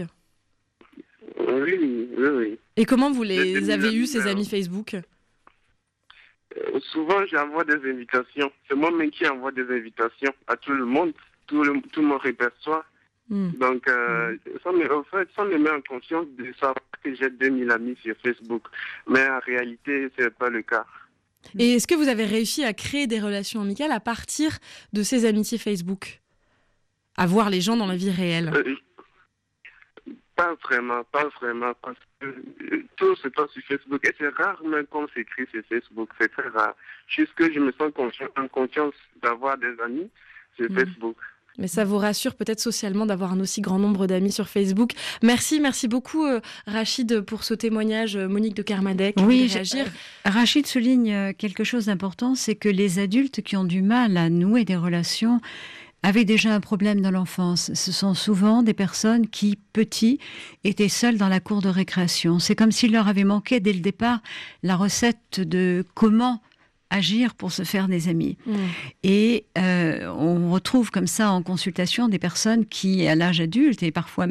Oui. Et comment vous les avez eus, ces amis Facebook? Souvent, j'envoie des invitations. C'est moi-même qui envoie des invitations à tout le monde, tout mon répertoire. Donc, ça me met en conscience de savoir que j'ai 2000 amis sur Facebook. Mais en réalité, ce n'est pas le cas. Et est-ce que vous avez réussi à créer des relations amicales à partir de ces amitiés Facebook? À voir les gens dans la vie réelle? Pas vraiment, parce que tout se passe sur Facebook. Et c'est rare même qu'on s'écrit sur Facebook, c'est très rare. Juste que je me sens en confiance d'avoir des amis sur Facebook. Mais ça vous rassure peut-être socialement d'avoir un aussi grand nombre d'amis sur Facebook. Merci beaucoup Rachid pour ce témoignage. Monique de Kermadec. Oui, Rachid souligne quelque chose d'important, c'est que les adultes qui ont du mal à nouer des relations avaient déjà un problème dans l'enfance. Ce sont souvent des personnes qui, petits, étaient seuls dans la cour de récréation. C'est comme s'il leur avait manqué dès le départ la recette de comment agir pour se faire des amis. Et on retrouve comme ça en consultation des personnes qui, à l'âge adulte, et parfois même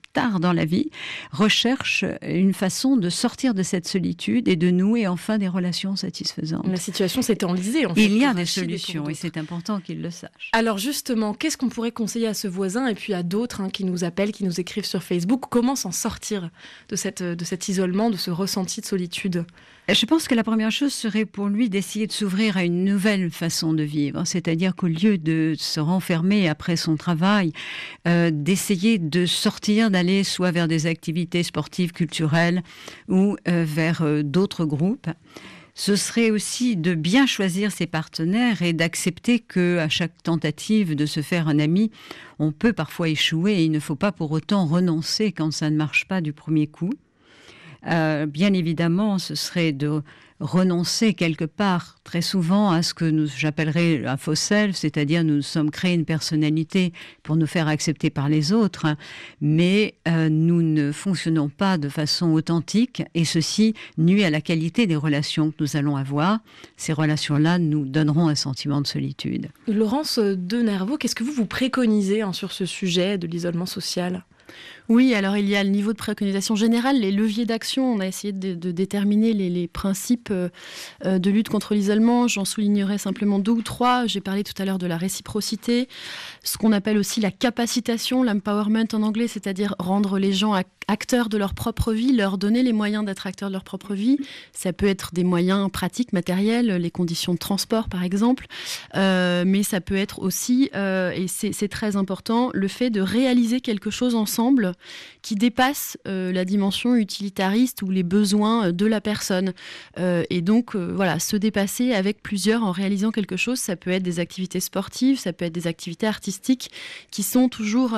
tard dans la vie, recherchent une façon de sortir de cette solitude et de nouer enfin des relations satisfaisantes. La situation s'est enlisée. En fait, il y a pour des Rachid et pour solutions et d'autres. c'est important qu'ils le sachent. Alors justement, qu'est-ce qu'on pourrait conseiller à ce voisin et puis à d'autres qui nous appellent, qui nous écrivent sur Facebook? Comment s'en sortir de cet isolement, de ce ressenti de solitude? Je pense que la première chose serait pour lui d'essayer de s'ouvrir à une nouvelle façon de vivre. C'est-à-dire qu'au lieu de se renfermer après son travail, d'essayer de sortir, d'aller soit vers des activités sportives, culturelles ou vers d'autres groupes. Ce serait aussi de bien choisir ses partenaires et d'accepter qu'à chaque tentative de se faire un ami, on peut parfois échouer et il ne faut pas pour autant renoncer quand ça ne marche pas du premier coup. Bien évidemment, ce serait de renoncer quelque part très souvent à ce que j'appellerais un faux self, c'est-à-dire nous sommes créés une personnalité pour nous faire accepter par les autres, mais nous ne fonctionnons pas de façon authentique et ceci nuit à la qualité des relations que nous allons avoir. Ces relations-là nous donneront un sentiment de solitude. Laurence Denervaux, qu'est-ce que vous préconisez sur ce sujet de l'isolement social ? Oui, alors il y a le niveau de préconisation générale, les leviers d'action. On a essayé de déterminer les principes de lutte contre l'isolement. J'en soulignerai simplement 2 ou 3. J'ai parlé tout à l'heure de la réciprocité, ce qu'on appelle aussi la capacitation, l'empowerment en anglais, c'est-à-dire rendre les gens acteurs de leur propre vie, leur donner les moyens d'être acteurs de leur propre vie. Ça peut être des moyens pratiques, matériels, les conditions de transport par exemple, mais ça peut être aussi, et c'est très important, le fait de réaliser quelque chose ensemble qui dépasse la dimension utilitariste ou les besoins de la personne. Et donc, voilà, se dépasser avec plusieurs en réalisant quelque chose, ça peut être des activités sportives, ça peut être des activités artistiques qui sont toujours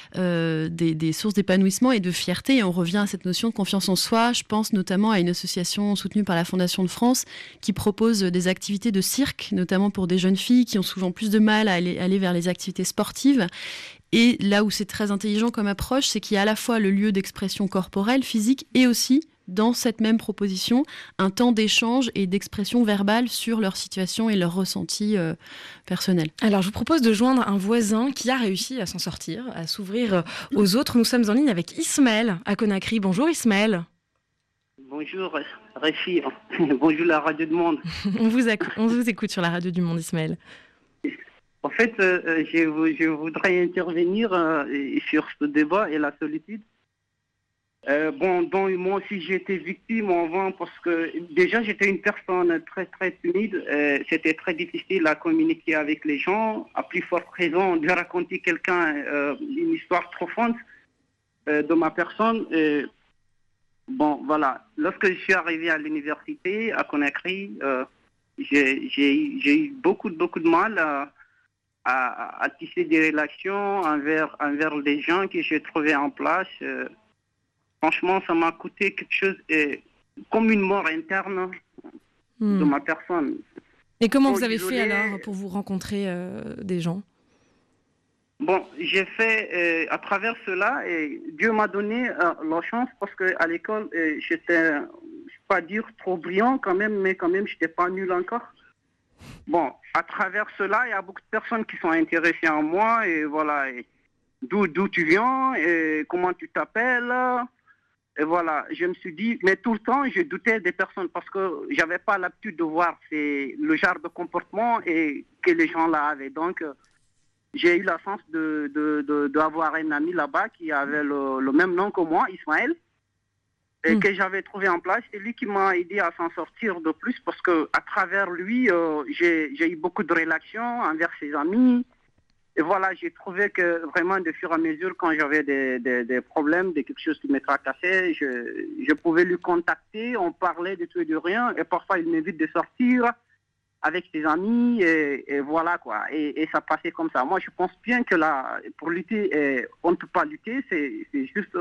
des sources d'épanouissement et de fierté. Et on revient à cette notion de confiance en soi. Je pense notamment à une association soutenue par la Fondation de France qui propose des activités de cirque, notamment pour des jeunes filles qui ont souvent plus de mal à aller vers les activités sportives. Et là où c'est très intelligent comme approche, c'est qu'il y a à la fois le lieu d'expression corporelle, physique, et aussi, dans cette même proposition, un temps d'échange et d'expression verbale sur leur situation et leurs ressentis personnels. Alors, je vous propose de joindre un voisin qui a réussi à s'en sortir, à s'ouvrir aux autres. Nous sommes en ligne avec Ismaël à Conakry. Bonjour Ismaël. Bonjour Réfi, bonjour la radio du monde. On vous écoute sur la radio du monde, Ismaël. En fait, je voudrais intervenir sur ce débat et la solitude. Donc moi aussi j'ai été victime avant parce que déjà j'étais une personne très très timide. C'était très difficile à communiquer avec les gens. À plus forte raison de raconter quelqu'un une histoire profonde de ma personne. Bon voilà, lorsque je suis arrivé à l'université à Conakry, j'ai eu beaucoup de mal à tisser des relations envers les gens que j'ai trouvés en place. Franchement, ça m'a coûté quelque chose comme une mort interne de ma personne. Et comment vous avez fait alors pour vous rencontrer des gens ? Bon, j'ai fait à travers cela et Dieu m'a donné la chance parce qu'à l'école, j'étais, je ne vais pas dire trop brillant quand même, mais quand même, je n'étais pas nul encore. Bon, à travers cela, il y a beaucoup de personnes qui sont intéressées en moi et voilà, et d'où tu viens et comment tu t'appelles. Et voilà, je me suis dit, mais tout le temps, je doutais des personnes parce que je n'avais pas l'habitude de voir le genre de comportement et que les gens là avaient. Donc, j'ai eu la chance d'avoir un ami là-bas qui avait le même nom que moi, Ismaël, et que j'avais trouvé en place. C'est lui qui m'a aidé à s'en sortir de plus parce que à travers lui, j'ai eu beaucoup de relations envers ses amis. Et voilà, j'ai trouvé que vraiment, de fur et à mesure, quand j'avais des problèmes, quelque chose qui me tracassait, je pouvais lui contacter, on parlait de tout et de rien, et parfois il m'invite de sortir avec ses amis, et voilà quoi. Et ça passait comme ça. Moi, je pense bien que là, pour lutter, on ne peut pas lutter, c'est juste...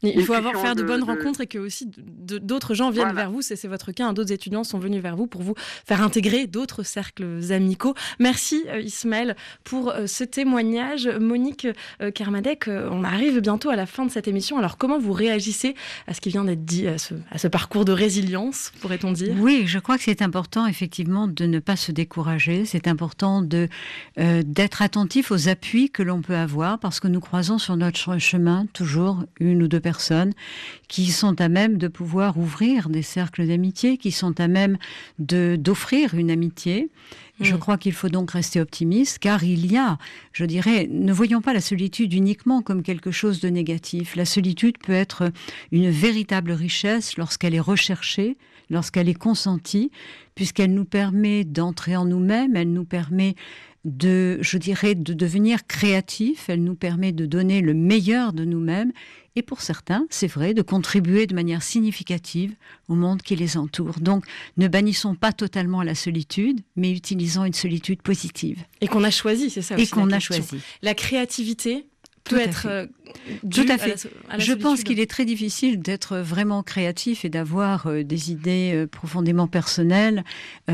Il faut faire de bonnes rencontres et que aussi d'autres gens viennent vers vous. C'est votre cas. D'autres étudiants sont venus vers vous pour vous faire intégrer d'autres cercles amicaux. Merci Ismaël pour ce témoignage. Monique Kermadec, on arrive bientôt à la fin de cette émission. Alors comment vous réagissez à ce qui vient d'être dit, à ce parcours de résilience, pourrait-on dire ? Oui, je crois que c'est important effectivement de ne pas se décourager. C'est important d'être attentif aux appuis que l'on peut avoir parce que nous croisons sur notre chemin toujours une ou deux personnes qui sont à même de pouvoir ouvrir des cercles d'amitié, qui sont à même d'offrir une amitié. Je crois qu'il faut donc rester optimiste, car il y a, je dirais, ne voyons pas la solitude uniquement comme quelque chose de négatif. La solitude peut être une véritable richesse lorsqu'elle est recherchée, lorsqu'elle est consentie, puisqu'elle nous permet d'entrer en nous-mêmes, elle nous permet de devenir créatif, elle nous permet de donner le meilleur de nous-mêmes et pour certains, c'est vrai, de contribuer de manière significative au monde qui les entoure. Donc, ne bannissons pas totalement la solitude, mais utilisons une solitude positive. Et qu'on a choisi, c'est ça aussi. Et qu'on a choisi. La créativité peut être tout à fait. Je pense qu'il est très difficile d'être vraiment créatif et d'avoir des idées profondément personnelles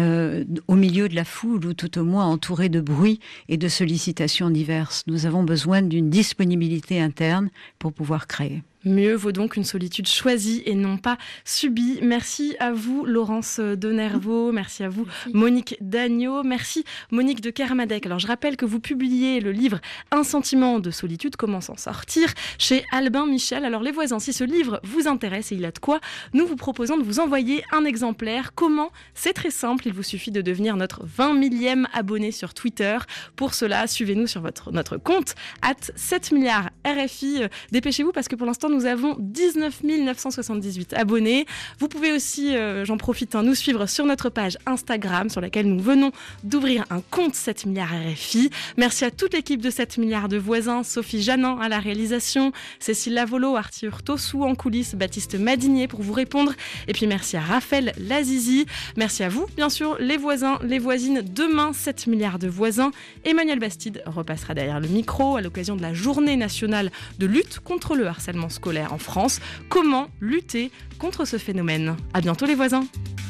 au milieu de la foule ou tout au moins entouré de bruit et de sollicitations diverses. Nous avons besoin d'une disponibilité interne pour pouvoir créer. Mieux vaut donc une solitude choisie et non pas subie. Merci à vous, Laurence Denervaux. Merci à vous, Monique Dagneau. Merci, Monique de Kermadec. Alors, je rappelle que vous publiez le livre « Un sentiment de solitude, comment s'en sortir » chez Albin Michel. Alors, les voisins, si ce livre vous intéresse et il a de quoi, nous vous proposons de vous envoyer un exemplaire. Comment ? C'est très simple. Il vous suffit de devenir notre 20 millième abonné sur Twitter. Pour cela, suivez-nous sur notre compte @7milliards_RFI. Dépêchez-vous parce que pour l'instant, nous avons 19 978 abonnés. Vous pouvez aussi, j'en profite, nous suivre sur notre page Instagram sur laquelle nous venons d'ouvrir un compte 7 milliards RFI. Merci à toute l'équipe de 7 milliards de voisins, Sophie Janin à la réalisation, Cécile Lavolo, Arthur Tossou en coulisses, Baptiste Madinier pour vous répondre. Et puis merci à Raphaël Lazizi. Merci à vous, bien sûr, les voisins, les voisines. Demain, 7 milliards de voisins. Emmanuel Bastide repassera derrière le micro à l'occasion de la journée nationale de lutte contre le harcèlement scolaire en France. Comment lutter contre ce phénomène ? À bientôt les voisins.